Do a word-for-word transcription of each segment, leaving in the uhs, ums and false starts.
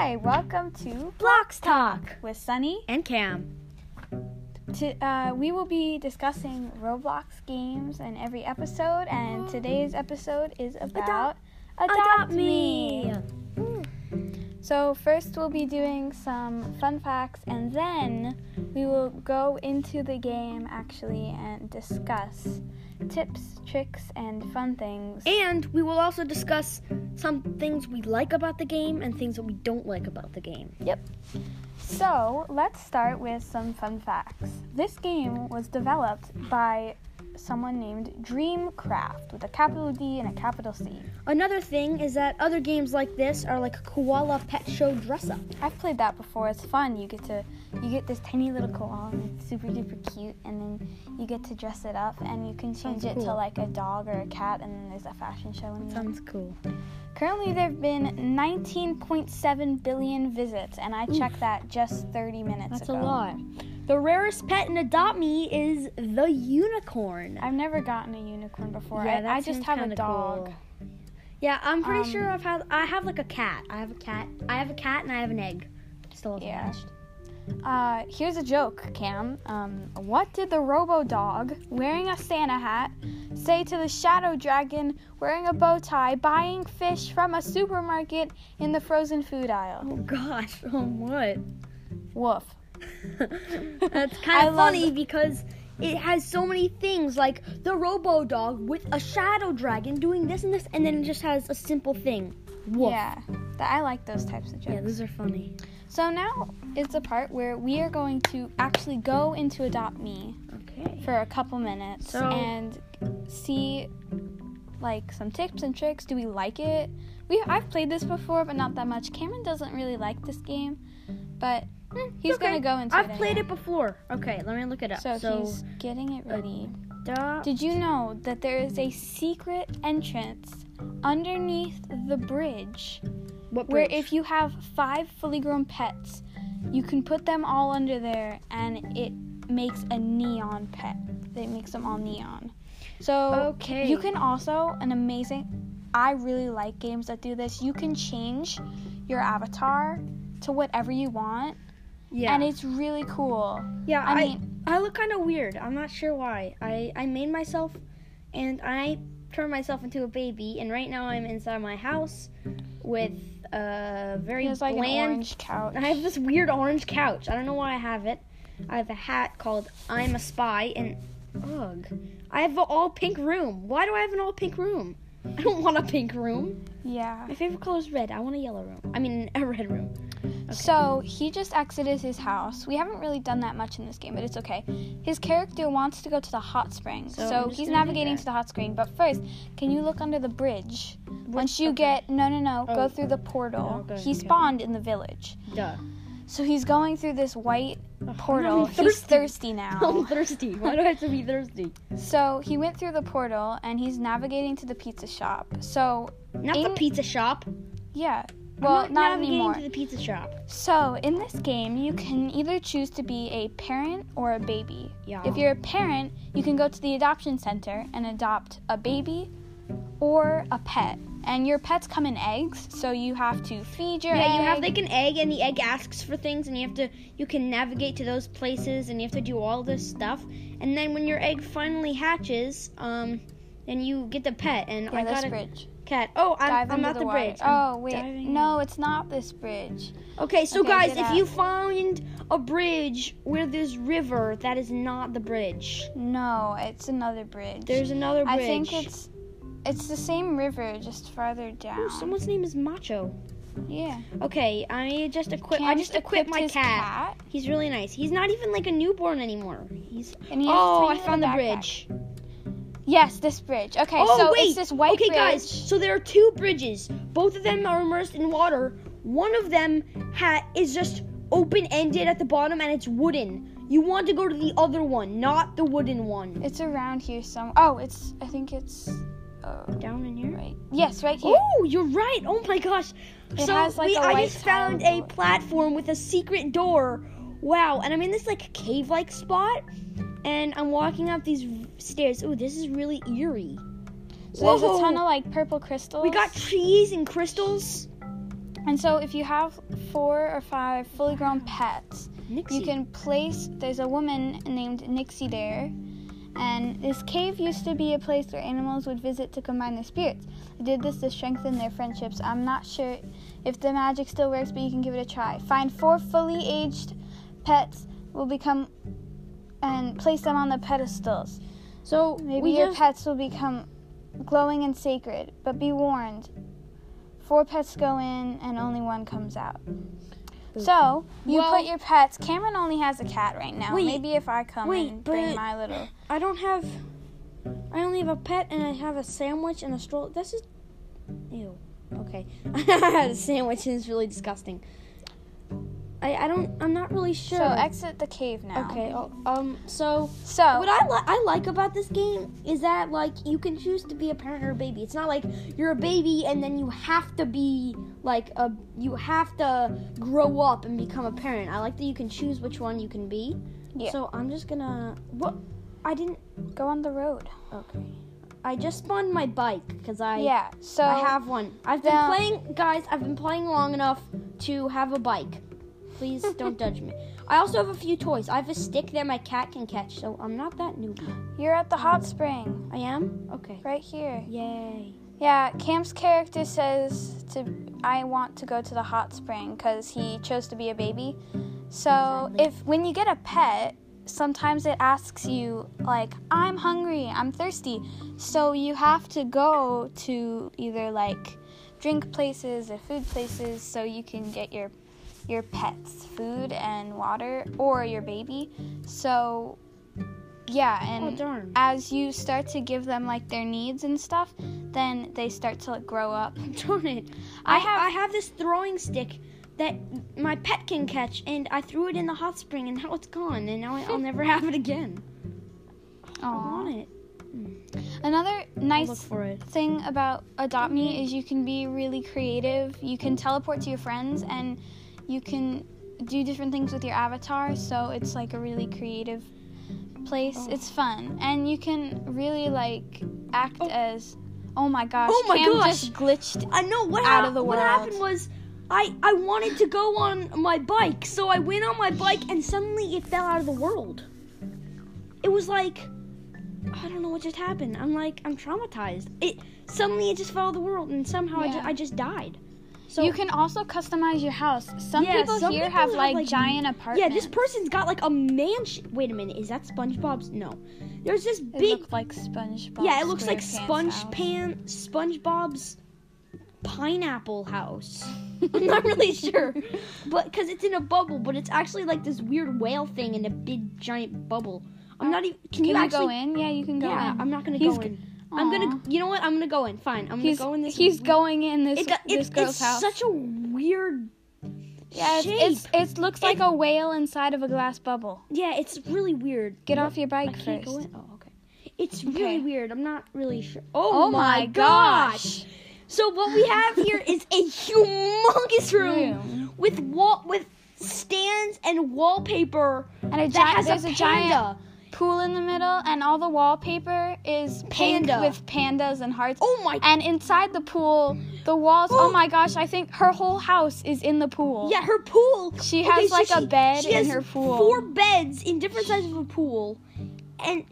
Hi, welcome to Blocks Talk with Sunny. and Cam. To, uh, we will be discussing Roblox games in every episode, and today's episode is about Adopt, Adopt Me. So first we'll be doing some fun facts, and then we will go into the game actually and discuss tips, tricks, and fun things. And we will also discuss some things we like about the game and things that we don't like about the game. Yep. So let's start with some fun facts. This game was developed by someone named Dreamcraft with a capital D and a capital C. Another thing is that other games like this are like a koala pet show dress up. I've played that before. It's fun. You get to you get this tiny little koala and it's super duper cute, and then you get to dress it up and you can change Sounds it cool. to like a dog or a cat, and then there's a fashion show in the end. Sounds cool. Currently there have been nineteen point seven billion visits, and I checked that just thirty minutes That's ago. a lot. The rarest pet in Adopt Me is the unicorn. I've never gotten a unicorn before. Yeah, I, that I just seems have a kinda dog. cool. Yeah, I'm pretty Um, sure I've had. I have like a cat. I have a cat. I have a cat and I have an egg. Still hasn't Yeah. hatched. Uh, here's a joke, Cam. Um, what did the Robo Dog, wearing a Santa hat, say to the Shadow Dragon, wearing a bow tie, buying fish from a supermarket in the frozen food aisle? Oh gosh. Oh what? Woof. That's I kind of love funny it. because it has so many things like the Robo Dog with a Shadow Dragon doing this and this, and then it just has a simple thing. Woof. Yeah, th- I like those types of jokes. Yeah, those are funny. So now is the part where we are going to actually go into Adopt Me Okay. for a couple minutes So- and see like some tips and tricks. Do we like it? We I've played this before, but not that much. Cameron doesn't really like this game, but he's okay. gonna go into I've it. played anyway. it before. Okay, let me look it up. So, So, he's getting it ready. Adopt- Did you know that there is a secret entrance underneath the bridge? what Where bridge? if you have five fully grown pets, you can put them all under there and it makes a neon pet. It makes them all neon. So Okay. you can also, an amazing, I really like games that do this. You can change your avatar to whatever you want, yeah. and it's really cool. yeah, I I, mean- I look kind of weird. I'm not sure why. I, I made myself and I turned myself into a baby, and right now I'm inside my house with a very There's like bland an orange couch. I have this weird orange couch. I don't know why I have it. I have a hat called I'm a Spy, and ugh. I have an all pink room. Why do I have an all pink room? I don't want a pink room. Yeah. My favorite color is red. I want a yellow room. I mean, a red room. Okay. So he just exited his house. We haven't really done that much in this game, but it's okay. His character wants to go to the hot spring, So so, I'm just he's gonna do navigating that. to the hot spring. But first, can you look under the bridge? Once you okay. get no, no, no, Oh. go through the portal. Okay, he okay. spawned in the village, Duh. so he's going through this white Ugh, portal. I'm He's thirsty. thirsty I'm now. thirsty. Why do I have to be thirsty? So he went through the portal and he's navigating to the pizza shop. So Not In- the pizza shop. yeah, I'm well, not, not navigating anymore. to the pizza shop. So, in this game, you can either choose to be a parent or a baby. Yeah. If you're a parent, you can go to the adoption center and adopt a baby or a pet. And your pets come in eggs, so you have to feed your Yeah, egg. you have like an egg, and the egg asks for things, and you have to, you can navigate to those places, and you have to do all this stuff. And then when your egg finally hatches, um, then you get the pet, and yeah, I this got a bridge. cat. Oh, I'm, Dive I'm into at the, water. bridge. I'm Oh, wait. diving No, in. it's not this bridge. Okay, so Okay, guys, get if out. you find a bridge where there's river, that is not the bridge. No, it's another bridge. There's another bridge. I think it's it's the same river, just farther down. Ooh, someone's name is Macho. Yeah. Okay, I just equip. I Cam's just equipped my his cat. He's really nice. He's not even like a newborn anymore. He's. And he has Oh, a I tiny found the little backpack. bridge. Yes, this bridge. Okay, Oh so wait, it's this white okay, bridge. guys. So there are two bridges. Both of them are immersed in water. One of them ha- is just open-ended at the bottom, and it's wooden. You want to go to the other one, not the wooden one. It's around here somewhere. Oh, it's. I think it's. Uh, Down in here. right. Yes, right here. Oh, you're right. Oh my gosh. It so has, like, we, a I white just found tile a door. platform with a secret door. Wow, and I'm in this like cave-like spot, and I'm walking up these stairs. Ooh, this is really eerie. So there's a Whoa. ton of like purple crystals. We got trees and crystals. And so if you have four or five fully grown pets, Nixie. you can place, there's a woman named Nixie there, and this cave used to be a place where animals would visit to combine their spirits. They did this to strengthen their friendships. I'm not sure if the magic still works, but you can give it a try. Find four fully aged pets, will become, and place them on the pedestals. So Maybe we your just, pets will become glowing and sacred, but be warned, four pets go in and only one comes out. So, you Well- put your pets, Cameron only has a cat right now. Wait, Maybe if I come wait, and bring but- my little... I don't have. I only have a pet, and I have a sandwich and a stroller. This is. Ew. Okay. The sandwich is really disgusting. I, I don't. I'm not really sure. So, exit the cave now. Okay. oh, Um. So. So, What I li- I like about this game is that like you can choose to be a parent or a baby. It's not like you're a baby and then you have to be like a you have to grow up and become a parent. I like that you can choose which one you can be. Yeah. So I'm just gonna what I didn't go on the road. okay. I just spawned my bike because I Yeah, so... I have one. I've been Now- playing guys. I've been playing long enough to have a bike. Please don't judge me. I also have a few toys. I have a stick that my cat can catch, so I'm not that newbie. You're at the hot spring, I am? Okay. right here. Yay. Yeah, Cam's character says to I want to go to the hot spring because he chose to be a baby. So Exactly. if when you get a pet, sometimes it asks you like, I'm hungry, I'm thirsty. So you have to go to either like drink places or food places so you can get your your pets food and water, or your baby. So yeah, and Oh, darn. as you start to give them like their needs and stuff, then they start to like, grow up. Darn it. I I have- have I have this throwing stick that my pet can catch, and I threw it in the hot spring, and now it's gone, and now I'll never have it again. I Aw. want it. Another I'll look nice for it. thing about Adopt Me is you can be really creative. You can teleport to your friends and you can do different things with your avatar, so it's like a really creative place. Oh. It's fun. And you can really like act Oh. as oh my gosh, Oh my Cam gosh. just glitched. I know what Out hap- of the what world. happened was I I wanted to go on my bike, so I went on my bike and suddenly it fell out of the world. It was like I don't know what just happened. I'm like I'm traumatized. It suddenly it just fell out of the world and somehow I, Yeah. just, I just died. So You can also customize your house. Some Yeah, people some here people have, have, like, like, giant yeah, apartments. this person's got like a mansion. Wait a minute, is that SpongeBob's? No, there's this It big. looked like SpongeBob. Yeah, it looks like SquarePants Sponge house. Pan SpongeBob's pineapple house. I'm not really sure, but because it's in a bubble, but it's actually like this weird whale thing in a big giant bubble. I'm not even. Can, Can you you actually go in? Yeah, you can go Yeah, in. I'm not gonna He's go g- in. I'm gonna. Aw. You know what? I'm gonna go in. Fine. I'm He's gonna go in this. he's going in this It got, this it's, girl's it's house. such a weird. Yeah, it's, shape. it's it looks like a whale inside of a glass bubble. Yeah, it's really weird. Get What? off your I bike can't first. go in. Oh, okay. It's Okay. really weird. I'm not really sure. Oh, Oh, my my gosh. So what we have here is a humongous room Room. with wall with stands and wallpaper And a that giant has there's a a, panda. giant pool in the middle, and all the wallpaper is pink Panda. with pandas and hearts. Oh my. And inside the pool, the walls. Oh my gosh! I think her whole house is in the pool. Yeah, her pool. She Okay, has so like a she- bed she in has her pool. Four beds in different sizes of a pool, and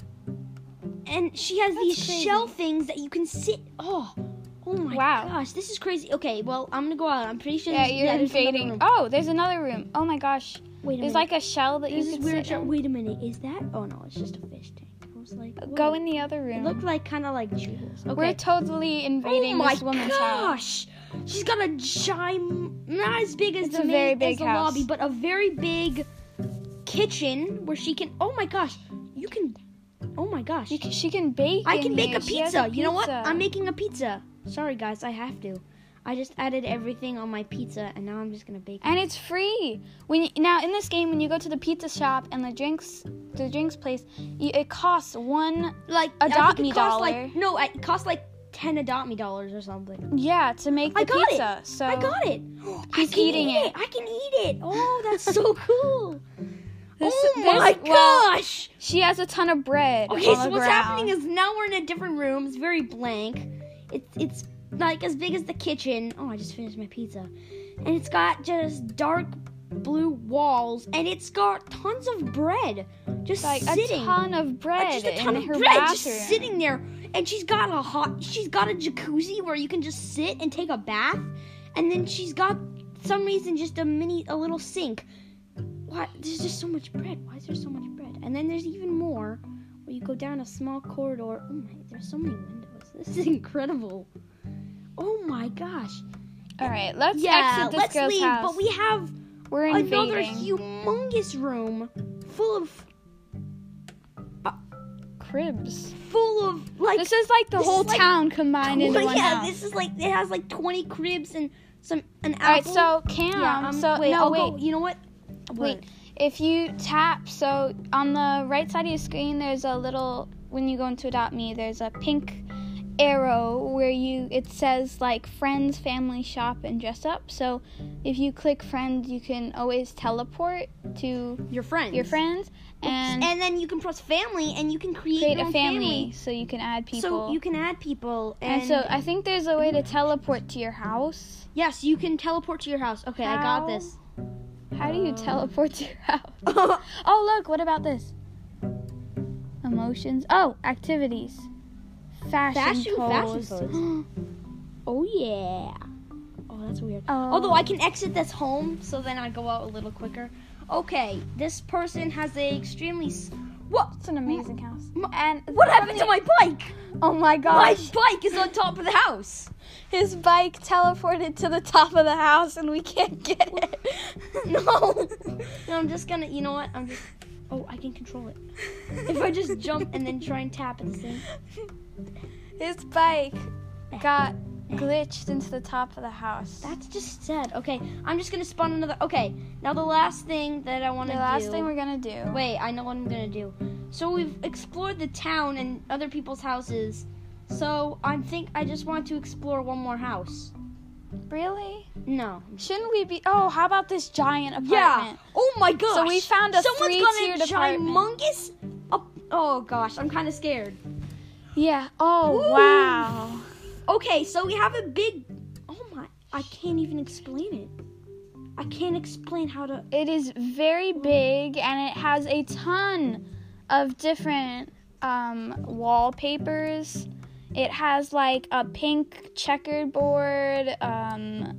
and she has That's these crazy. shell things that you can sit. Oh, oh my Wow. gosh, this is crazy. Okay, well I'm gonna go out. I'm pretty sure. Yeah, there's- you're there's another invading. room. Oh, there's another room. Oh my gosh! Wait a There's minute. like a shell that There's you this can weird. sit shell- in. Wait a minute. Is that? Oh no, it's just a fish tank. I was like, Go whoa. in the other It room. looked like kind of like jewels. Okay. We're totally invading oh my this woman's house. gosh! She's got a giant, not as big as It's the a main, very as big the house. lobby, but a very big kitchen where she can. Oh my gosh! You can. Oh my gosh! You can, she can bake. I in can make here. a She has pizza. You know what? pizza. I'm making a pizza. Sorry guys, I have to. I just added everything on my pizza, and now I'm just gonna bake. And it's free. When you, now in this game, when you go to the pizza shop and the drinks, the drinks place, you, it costs one. Like Adopt I think it Me costs dollar. Like, no, it costs like ten Adopt Me dollars or something. Yeah, to make the I got pizza. it. So I got it. I He's can eating eat it. I can eat it. Oh, that's so cool. This- oh this- my well, gosh. she has a ton of bread. Okay, on so the what's ground. happening is now we're in a different room. It's very blank. It's it's like as big as the kitchen. Oh, I just finished my pizza. And it's got just dark blue walls, and it's got tons of bread just Like sitting. a ton of bread Just a ton in of her bread bathroom. just sitting there. And she's got a hot, she's got a jacuzzi where you can just sit and take a bath. And then she's got, some reason, just a mini, a little sink. What? There's just so much bread. Why is there so much bread? And then there's even more where you go down a small corridor. Oh my, there's so many windows. This is incredible. Oh my gosh. All right, let's Yeah, exit this let's girl's leave. house. But we have We're another invading. humongous room full of, Cribs. full of, like, This is like the this whole is like town combined into Well, one yeah, house. this is like it has like twenty cribs and some an All right, apple. so Cam. yeah, um, so wait, no, I'll wait, go. You know what? wait. If you tap, so on the right side of your screen, there's a little. When you go into Adopt Me, there's a pink arrow where you it says like friends, family, shop, and dress up. So if you click friends, you can always teleport to Your friends. your friends and, and then you can press family, and you can create, create your a own family, so you can add people. So you can add people, and, and so I think there's a way to teleport to your house. yes, you can teleport to your house. Okay, I got How? this. How do you Um. teleport to your house? Oh, look, what about this? Emotions. Oh, activities. Fashion, Fashion- fashion pose. pose. Oh yeah. Oh, that's weird. Oh. Although I can exit this home, so then I go out a little quicker. Okay, this person has a extremely. S- what? It's an amazing house. M- And What happened to my bike? Oh my My gosh. bike is on top of the house. His bike teleported to the top of the house and we can't get it. No. No, I'm just gonna. You know what? I'm just. Oh, I can control it. If I just jump and then try and tap at the same. His bike got glitched into the top of the house. That's just sad. Okay, I'm just gonna spawn another. Okay, now the last thing that I want the to do. last thing we're gonna do. Wait, I know what I'm gonna do. So we've explored the town and other people's houses. So I think I just want to explore one more house. Really? No. Shouldn't we be? Oh, how about this giant apartment? Yeah. Oh my gosh. So we found a Someone's got a three-tiered apartment. gigantous. Up- oh gosh, I'm kind of scared. Yeah. Oh, Woo. wow. Okay, so we have a big. Oh my! I can't even explain it. I can't explain how to. It is very big and it has a ton of different um, wallpapers. It has like a pink checkered board. Um,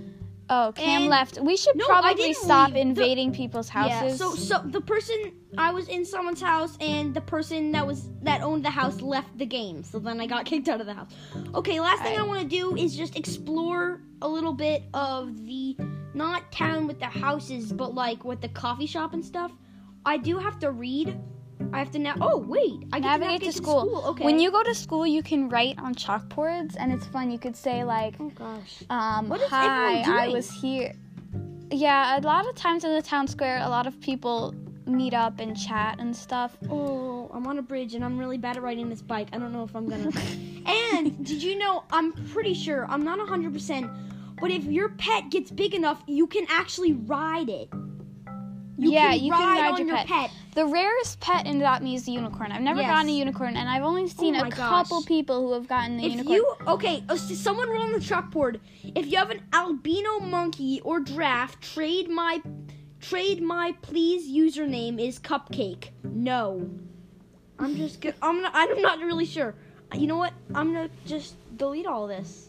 oh, Cam And- left. We should No, I probably didn't stop leave. The- invading people's houses. Yeah. So so the person I was in someone's house, and the person that was that owned the house left the game. So then I got kicked out of the house. Okay, last thing I Alright. want to do is just explore a little bit of the not town with the houses, but like with the coffee shop and stuff. I do have to read. I have to now. Oh wait, I get navigate to navigate to school. Okay. When you go to school, you can write on chalkboards, and it's fun. You could say like, Oh gosh. um, What is "Hi, everyone I doing? was here." Yeah, a lot of times in the town square, a lot of people meet up and chat and stuff. Oh, I'm on a bridge and I'm really bad at riding this bike. I don't know if I'm gonna. And did you know? I'm pretty sure. I'm not one hundred percent. But if your pet gets big enough, you can actually ride it. You Yeah, can you ride can ride on your your pet. The rarest pet in Adopt Me is the unicorn. I've never Yes. gotten a unicorn, and I've only seen Oh a my couple gosh. people who have gotten the If unicorn. you okay, uh, so someone wrote on the chalkboard. If you have an albino monkey or giraffe, trade my trade my please username is Cupcake. No, I'm just good. I'm not. I'm not really sure. You know what? I'm gonna just delete all this.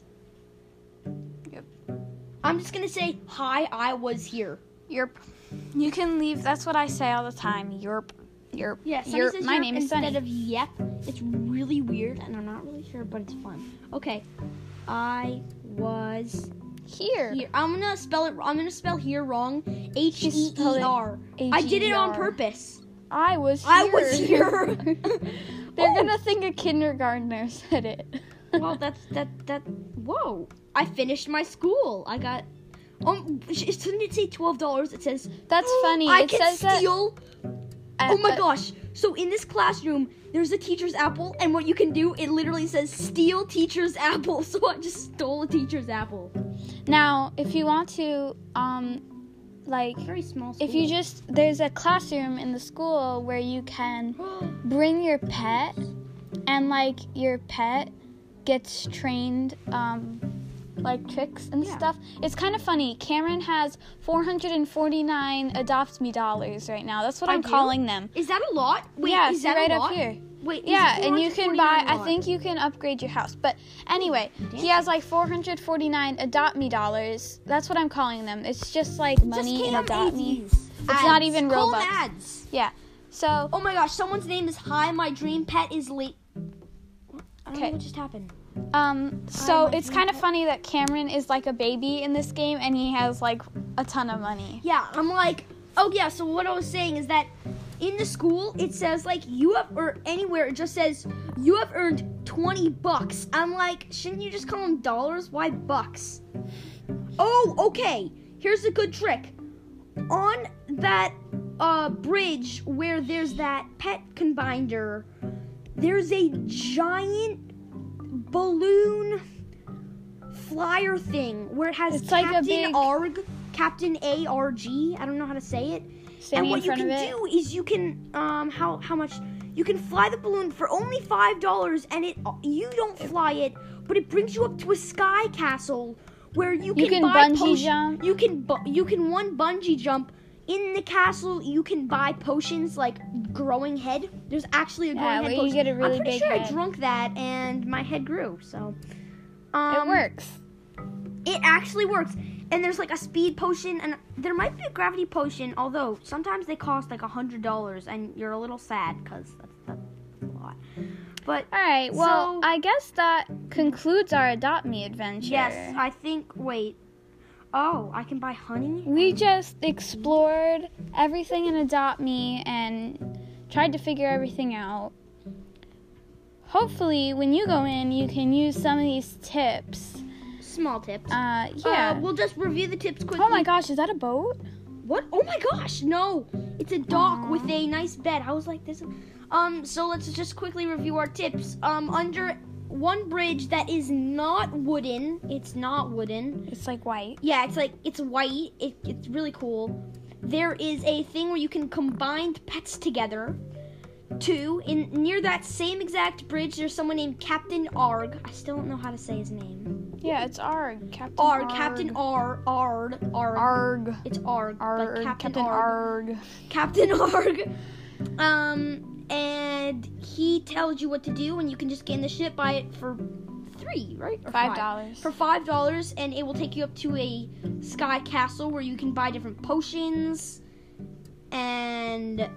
Yep. I'm just gonna say hi. I was here. Yerp. You can leave. That's what I say all the time. Yerp. Yerp. Yeah, Sunny Yerp. says My yerp name is instead Sunny. of yep. It's really weird, and I'm not really sure, but it's fun. Okay, I was Here. here. I'm gonna spell it. I'm gonna spell here wrong. H E spelled E it R. I did it on H E E R. purpose. I was here. I was here. They're Oh. gonna think a kindergartner said it. Well, that's that that. Whoa! I finished my school. I got. Um, it didn't say twelve dollars. It says. That's funny. I It can says that- steal. Uh, Oh my uh, gosh. So in this classroom, there's a teacher's apple, and what you can do, it literally says steal teacher's apple. So I just stole a teacher's apple. Now, if you want to, um, like, Very small school. if you just, there's a classroom in the school where you can bring your pet, and like your pet gets trained, um, like tricks and Yeah. stuff. It's kind of funny. Cameron has four hundred forty-nine Adopt Me dollars right now. That's what I I'm do? calling them. Is that a lot? Wait, yeah, is see that right a lot? up here. Wait, is Yeah, and you can buy, four hundred forty-nine a I lot? think you can upgrade your house. But anyway, Damn. he has like four hundred forty-nine Adopt Me dollars. That's what I'm calling them. It's just like money Just in Cam Adopt Me. ads. It's not Ads. even Call them Robux. ads. Yeah. So, Oh my gosh, someone's name is Hi, my dream pet is late. I don't Okay. know what just happened. um, so my it's dream kind of pet- funny that Cameron is like a baby in this game and he has like a ton of money. Yeah, I'm like, oh yeah, so what I was saying is that in the school, it says like you have, or anywhere, it just says you have earned twenty bucks. I'm like, shouldn't you just call them dollars? Why bucks? Oh, okay. Here's a good trick. On that uh, bridge where there's that pet combiner, there's a giant balloon flyer thing where it has It's like a Captain big- Arg, Captain A R G. I don't know how to say it. Standing and what in front you of can it. do is you can um how how much you can fly the balloon for only five dollars, and it you don't fly it, but it brings you up to a sky castle where you can, You can buy bungee potion- jump. You can bu- you can one bungee jump. In the castle, you can buy potions like growing head. There's actually a growing Yeah, head where you potion. get a really I'm pretty big sure I head. drunk that and my head grew. So um, It works. It actually works. And there's like a speed potion, and there might be a gravity potion. Although sometimes they cost like a hundred dollars, and you're a little sad because that's, that's a lot. But All right. Well, So- I guess that concludes our Adopt Me adventure. yes, I think. Wait. Oh, I can buy honey. We just explored everything in Adopt Me and tried to figure everything out. Hopefully, when you go in, you can use some of these tips. Small tips. Uh, yeah. Uh, we'll just review the tips quickly. Oh my gosh, is that a boat? What? Oh my gosh, no. It's a dock with a nice bed. I was like this. Um, so let's just quickly review our tips. Um, under one bridge that is not wooden. It's not wooden. It's like white. Yeah, it's like, it's white. It, it's really cool. There is a thing where you can combine pets together. Two, in near that same exact bridge, there's someone named Captain Arg. I still don't know how to say his name. Yeah, it's Arg. Captain Arg, Arg. Captain Arg, Arg, Arg. Arg. It's Arg, Arg. like Captain, Captain Arg. Arg. Captain Arg. Um, and he tells you what to do, and you can just get in the ship, buy it for three, right? Or Five dollars. For five dollars, and it will take you up to a sky castle where you can buy different potions and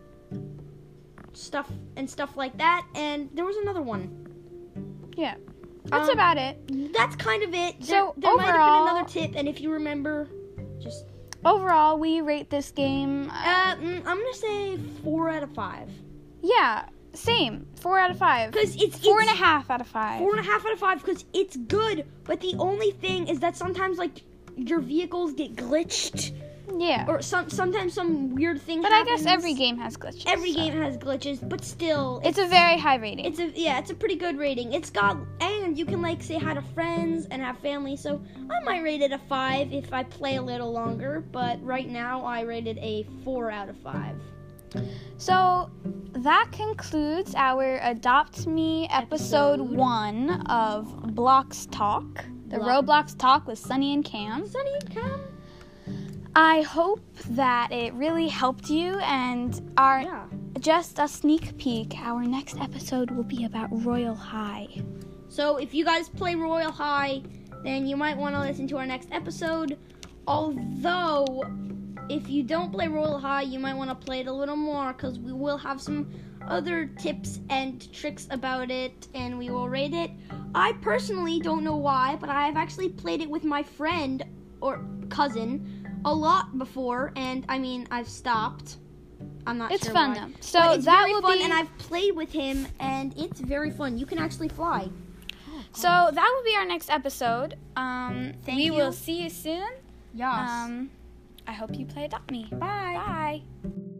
stuff and stuff like that. And there was another one. Yeah. That's Um, about it. That's kind of it. So, there, there might have overall- been another tip, and if you remember, just Overall, we rate this game. Uh, uh, mm, I'm gonna say four out of five. yeah, same. Four out of five. Because it's Four and it's, a half out of five. Four and a half out of five because it's good, but the only thing is that sometimes like your vehicles get glitched, Yeah. or some sometimes some weird thing But I happens. guess every game has glitches. every so. game has glitches, but still, It's a very high rating. it's a yeah, it's a pretty good rating. It's got and you can like say hi to friends and have family. So I might rate it a five if I play a little longer, but right now I rated a four out of five. So that concludes our Adopt Me episode, Episode. one of Blocks Talk, the Block- Roblox Talk with Sunny and Cam. Sunny and Cam. I hope that it really helped you, and our Yeah. just a sneak peek, our next episode will be about Royal High. So if you guys play Royal High, then you might want to listen to our next episode. Although, if you don't play Royal High, you might want to play it a little more because we will have some other tips and tricks about it, and we will rate it. I personally don't know why, but I have actually played it with my friend or cousin a lot before, and I mean, I've stopped. I'm not It's sure fun why. though. So But it's that very will fun, be and I've played with him, and it's very fun. You can actually fly. so that will be our next episode. Um, Thank we you. will see you soon. Yes. Um, I hope you play Adopt Me. Bye. Bye.